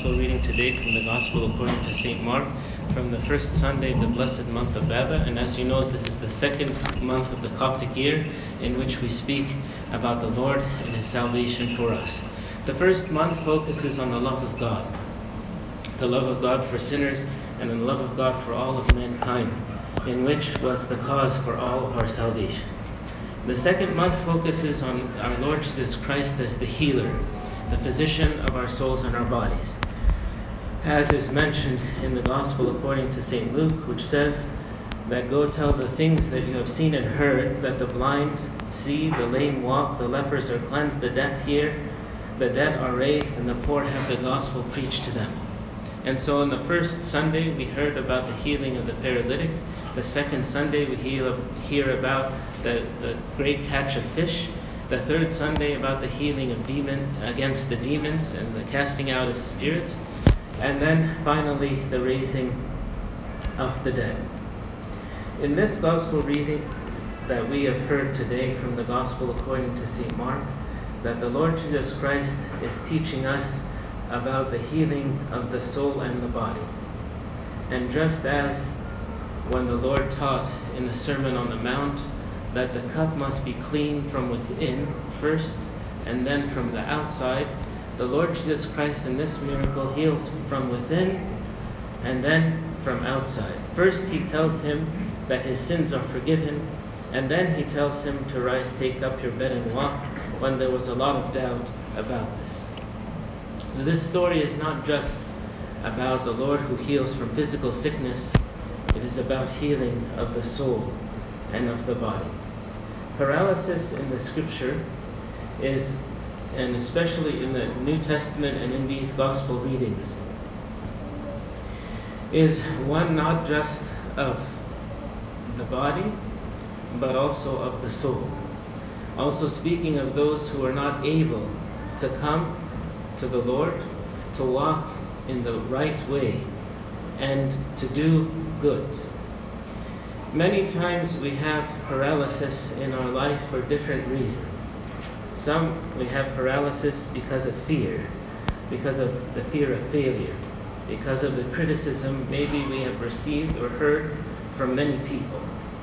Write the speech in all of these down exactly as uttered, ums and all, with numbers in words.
Gospel reading today from the Gospel according to Saint Mark, from the first Sunday of the blessed month of Baba. And as you know, this is the second month of the Coptic year in which we speak about the Lord and His salvation for us. The first month focuses on the love of God, the love of God for sinners and the love of God for all of mankind, in which was the cause for all of our salvation. The second month focuses on our Lord Jesus Christ as the healer, the physician of our souls and our bodies. As is mentioned in the Gospel according to Saint Luke, which says that go tell the things that you have seen and heard, that the blind see, the lame walk, the lepers are cleansed, the deaf hear, the dead are raised, and the poor have the gospel preached to them. And so on the first Sunday, we heard about the healing of the paralytic. The second Sunday, we hear about the, the great catch of fish. The third Sunday, about the healing of demon against the demons and the casting out of spirits. And then finally, the raising of the dead. In this Gospel reading that we have heard today from the Gospel according to Saint Mark, that the Lord Jesus Christ is teaching us about the healing of the soul and the body. And just as when the Lord taught in the Sermon on the Mount that the cup must be clean from within first and then from the outside, the Lord Jesus Christ in this miracle heals from within and then from outside. First he tells him that his sins are forgiven, and then he tells him to rise, take up your bed and walk, when there was a lot of doubt about this. So this story is not just about the Lord who heals from physical sickness, it is about healing of the soul and of the body. Paralysis in the scripture is, and especially in the New Testament and in these gospel readings, is one not just of the body, but also of the soul. Also speaking of those who are not able to come to the Lord, to walk in the right way, and to do good. Many times we have paralysis in our life for different reasons. Some we have paralysis because of fear, because of the fear of failure, because of the criticism maybe we have received or heard from many people.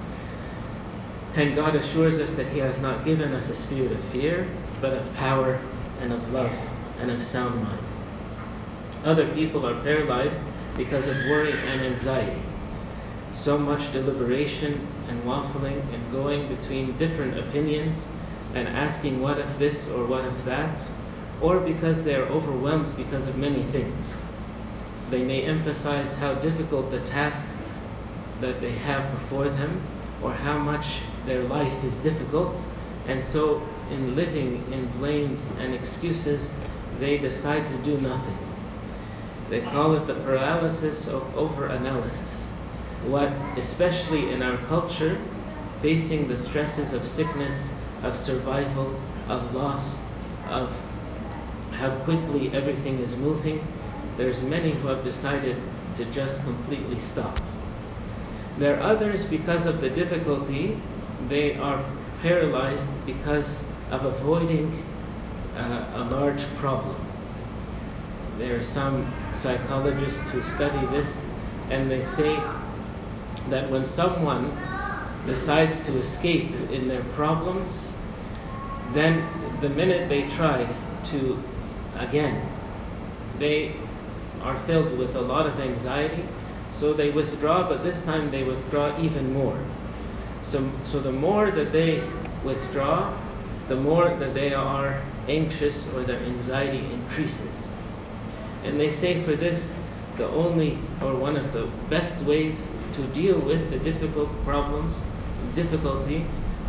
And God assures us that He has not given us a spirit of fear, but of power and of love and of sound mind. Other people are paralyzed because of worry and anxiety. So much deliberation and waffling and going between different opinions and asking what if this or what if that, or because they are overwhelmed because of many things. They may emphasize how difficult the task that they have before them, or how much their life is difficult, and so in living in blames and excuses, they decide to do nothing. They call it the paralysis of overanalysis. What, especially in our culture, facing the stresses of sickness, of survival, of loss, of how quickly everything is moving, there's many who have decided to just completely stop. There are others, because of the difficulty, they are paralyzed because of avoiding uh, a large problem. There are some psychologists who study this, and they say that when someone decides to escape in their problems, then the minute they try to, again, they are filled with a lot of anxiety, so they withdraw, but this time they withdraw even more. So, so the more that they withdraw, the more that they are anxious, or their anxiety increases. And they say for this, the only or one of the best ways to deal with the difficult problems, difficulty,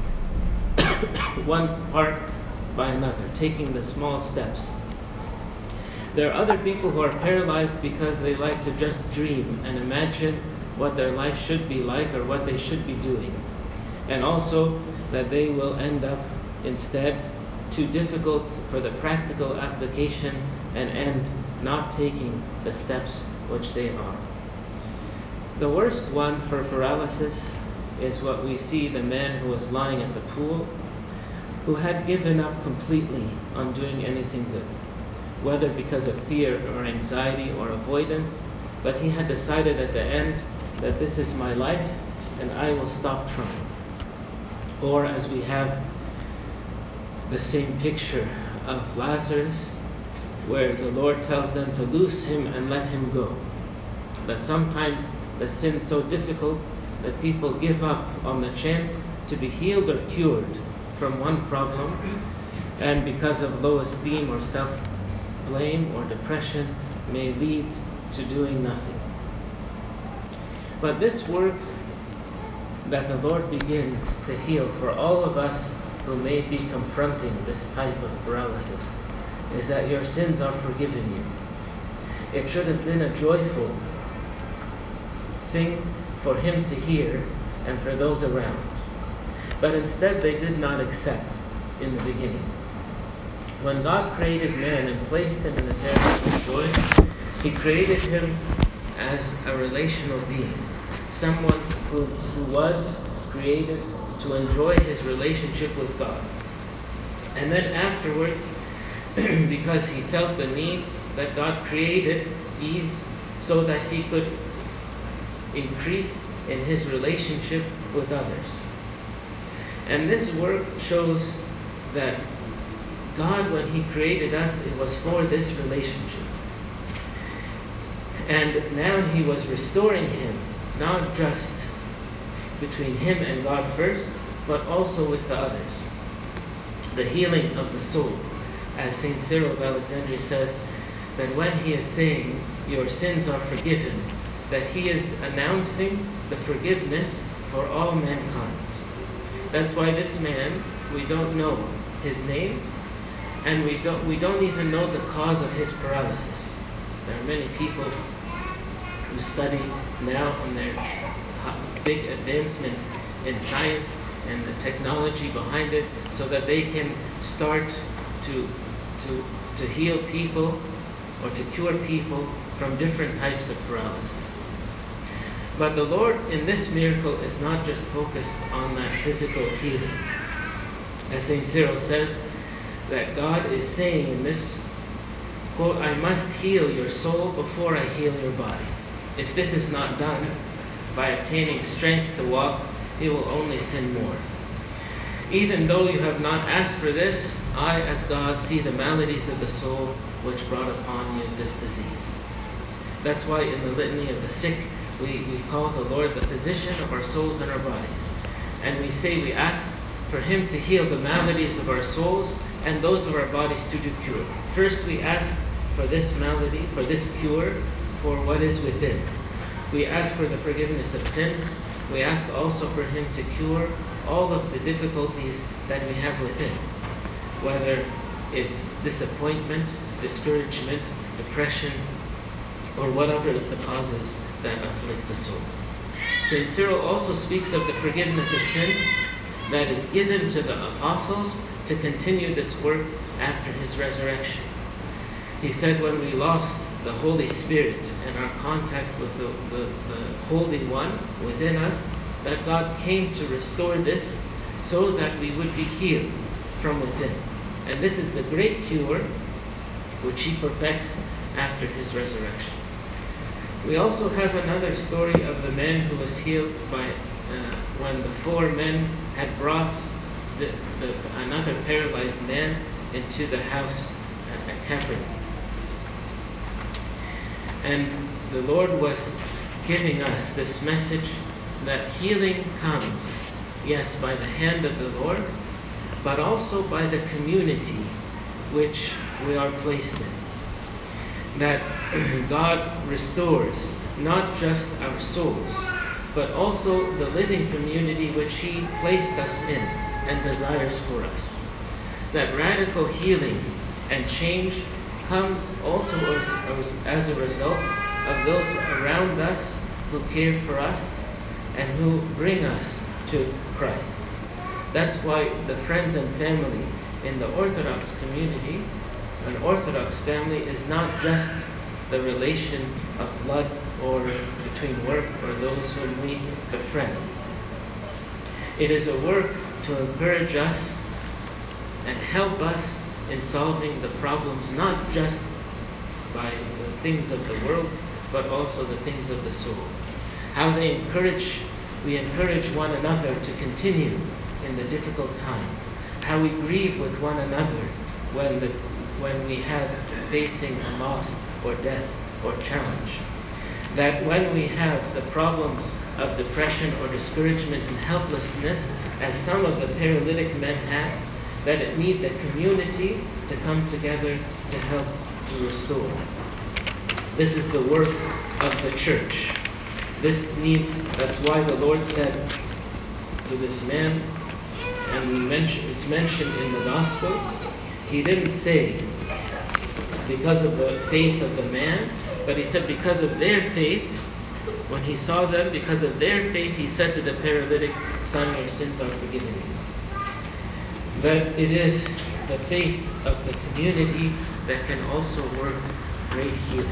one part by another, taking the small steps. There are other people who are paralyzed because they like to just dream and imagine what their life should be like or what they should be doing. And also that they will end up instead too difficult for the practical application and end not taking the steps which they are. The worst one for paralysis is what we see the man who was lying at the pool, who had given up completely on doing anything good, whether because of fear or anxiety or avoidance, but he had decided at the end that this is my life and I will stop trying. Or as we have the same picture of Lazarus, where the Lord tells them to loose him and let him go. That sometimes the sin's so difficult that people give up on the chance to be healed or cured from one problem, and because of low esteem or self-blame or depression may lead to doing nothing. But this work that the Lord begins to heal for all of us who may be confronting this type of paralysis is that your sins are forgiven you. It should have been a joyful thing for him to hear and for those around. But instead they did not accept in the beginning. When God created man and placed him in the paradise of joy, he created him as a relational being, someone who, who was created to enjoy his relationship with God. And then afterwards, because he felt the need that God created Eve so that he could increase in his relationship with others. And this work shows that God, when he created us, it was for this relationship. And now he was restoring him, not just between him and God first, but also with the others. The healing of the soul. As Saint Cyril of Alexandria says, that when he is saying, your sins are forgiven, that he is announcing the forgiveness for all mankind. That's why this man, we don't know his name, and we don't we don't even know the cause of his paralysis. There are many people who study now in their big advancements in science and the technology behind it, so that they can start to to to heal people or to cure people from different types of paralysis. But the Lord in this miracle is not just focused on that physical healing. As Saint Cyril says, that God is saying in this quote, I must heal your soul before I heal your body. If this is not done by obtaining strength to walk, you will only sin more. Even though you have not asked for this, I, as God, see the maladies of the soul which brought upon you this disease. That's why in the litany of the sick, we, we call the Lord the physician of our souls and our bodies. And we say we ask for him to heal the maladies of our souls and those of our bodies to do cure. First we ask for this malady, for this cure, for what is within. We ask for the forgiveness of sins. We ask also for him to cure all of the difficulties that we have within, whether it's disappointment, discouragement, depression, or whatever the causes that afflict the soul. Saint Cyril also speaks of the forgiveness of sins that is given to the apostles to continue this work after his resurrection. He said when we lost the Holy Spirit and our contact with the, the, the Holy One within us, that God came to restore this so that we would be healed from within. And this is the great cure which he perfects after his resurrection. We also have another story of the man who was healed by uh, when the four men had brought the, the, another paralyzed man into the house at, at Capernaum. And the Lord was giving us this message that healing comes, yes, by the hand of the Lord, but also by the community which we are placed in. That God restores not just our souls, but also the living community which he placed us in and desires for us. That radical healing and change comes also as, as a result of those around us who care for us and who bring us to Christ. That's why the friends and family in the Orthodox community, an Orthodox family is not just the relation of blood or between work or those whom we befriend. It is a work to encourage us and help us in solving the problems not just by the things of the world, but also the things of the soul. How they encourage, we encourage one another to continue in the difficult time. How we grieve with one another when the, when we have facing a loss or death or challenge. That when we have the problems of depression or discouragement and helplessness, as some of the paralytic men had, that it need the community to come together to help to restore. This is the work of the church. This needs, that's why the Lord said to this man, and we mention, it's mentioned in the gospel, he didn't say because of the faith of the man, but he said because of their faith. When he saw them, because of their faith, he said to the paralytic, "Son, your sins are forgiven you." That it is the faith of the community that can also work great healing.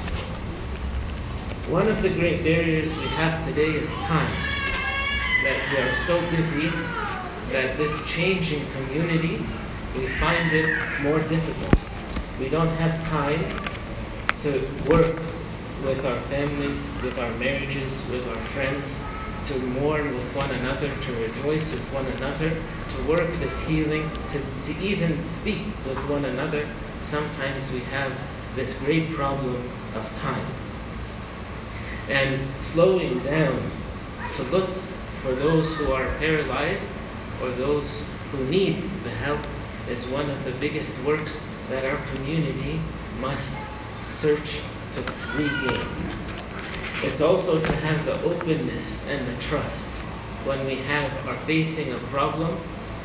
One of the great barriers we have today is time. That we are so busy that this changing community, we find it more difficult. We don't have time to work with our families, with our marriages, with our friends, to mourn with one another, to rejoice with one another, to work this healing, to, to even speak with one another. Sometimes we have this great problem of time. And slowing down to look for those who are paralyzed or those who need the help is one of the biggest works that our community must search to regain. It's also to have the openness and the trust when we have are facing a problem.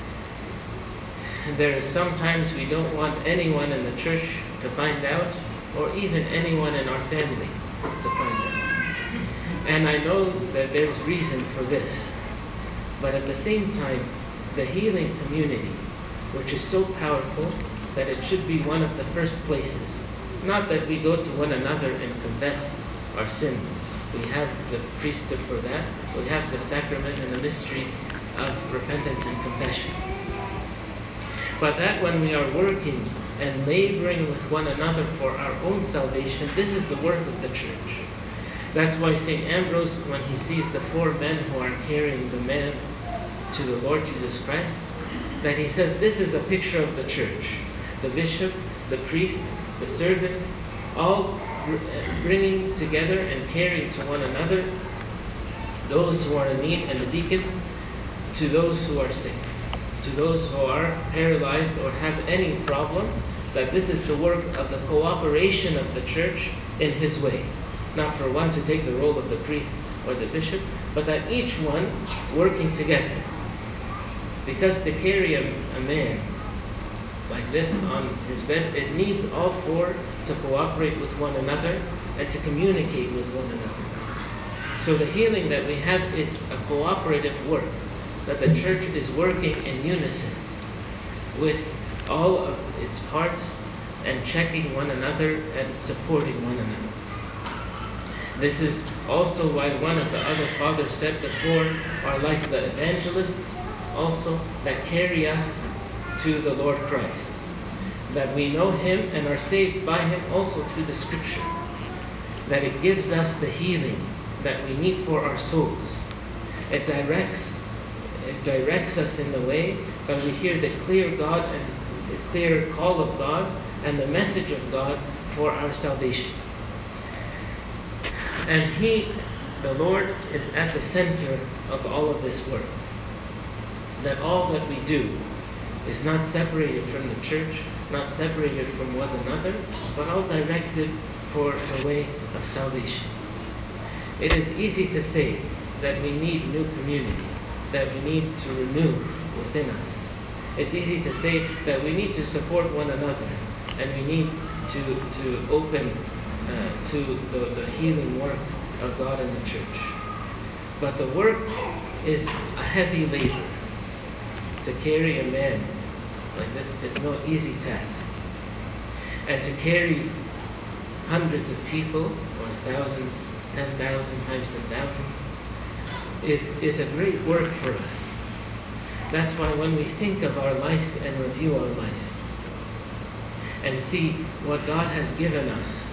There is sometimes we don't want anyone in the church to find out, or even anyone in our family to find out. And I know that there's reason for this, but at the same time, the healing community, which is so powerful that it should be one of the first places. Not that we go to one another and confess our sins. We have the priesthood for that. We have the sacrament and the mystery of repentance and confession. But that when we are working and laboring with one another for our own salvation, this is the work of the church. That's why Saint Ambrose, when he sees the four men who are carrying the man to the Lord Jesus Christ, that he says this is a picture of the church. The bishop, the priest, the servants, all bringing together and caring to one another, those who are in need, and the deacons, to those who are sick, to those who are paralyzed or have any problem, that this is the work of the cooperation of the church in his way. Not for one to take the role of the priest or the bishop, but that each one working together. Because to carry a, a man like this on his bed, it needs all four to cooperate with one another and to communicate with one another. So the healing that we have, it's a cooperative work, that the church is working in unison with all of its parts and checking one another and supporting one another. This is also why one of the other fathers said the four are like the evangelists also that carry us to the Lord Christ. That we know Him and are saved by Him also through the Scripture. That it gives us the healing that we need for our souls. It directs, it directs us in the way, but we hear the clear God and the clear call of God and the message of God for our salvation. And He, the Lord, is at the center of all of this work. That all that we do is not separated from the church, not separated from one another, but all directed for the way of salvation. It is easy to say that we need new community, that we need to renew within us. It's easy to say that we need to support one another, and we need to, to open uh, to the, the healing work of God in the church. But the work is a heavy labor. To carry a man like this is no easy task. And to carry hundreds of people, or thousands, ten thousand times ten thousand, is, is a great work for us. That's why when we think of our life and review our life, and see what God has given us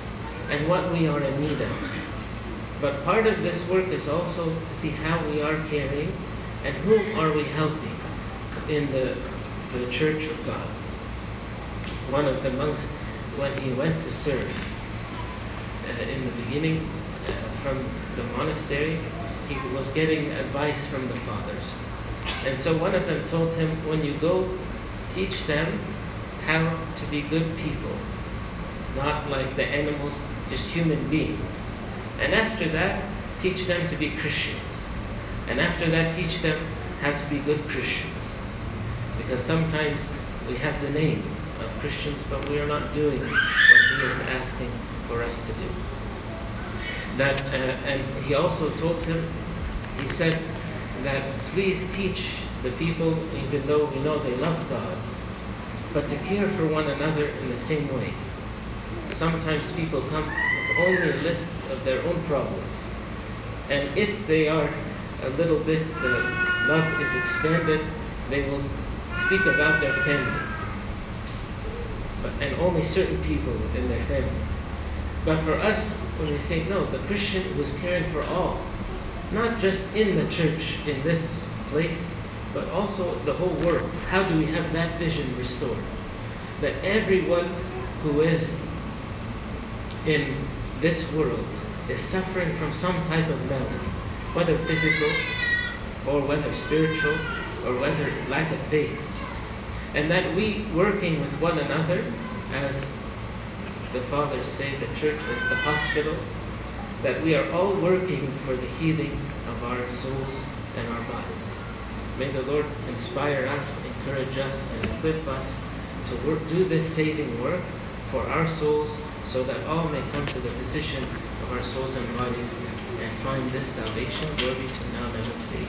and what we are in need of. But part of this work is also to see how we are caring and whom are we helping in the, the church of God. One of the monks, when he went to serve uh, in the beginning uh, from the monastery, he was getting advice from the fathers. And so one of them told him, when you go, teach them how to be good people, not like the animals, just human beings. And after that, teach them to be Christians. And after that, teach them how to be good Christians. Because sometimes we have the name of Christians, but we are not doing what he is asking for us to do. That, uh, and he also told him, he said that please teach the people, even though we know they love God, but to care for one another in the same way. Sometimes people come with only a list of their own problems. And if they are a little bit, the love is expanded, they will speak about their family. But, and only certain people within their family. But for us, when we say, no, the Christian was caring for all, not just in the church, in this place, but also the whole world. How do we have that vision restored? That everyone who is in this world is suffering from some type of malady, whether physical, or whether spiritual, or whether lack of faith. And that we, working with one another, as the fathers say, the church is the hospital, that we are all working for the healing of our souls and our bodies. May the Lord inspire us, encourage us, and equip us to work, do this saving work for our souls, so that all may come to the physician of our souls and bodies and find this salvation. Glory to now and ever to the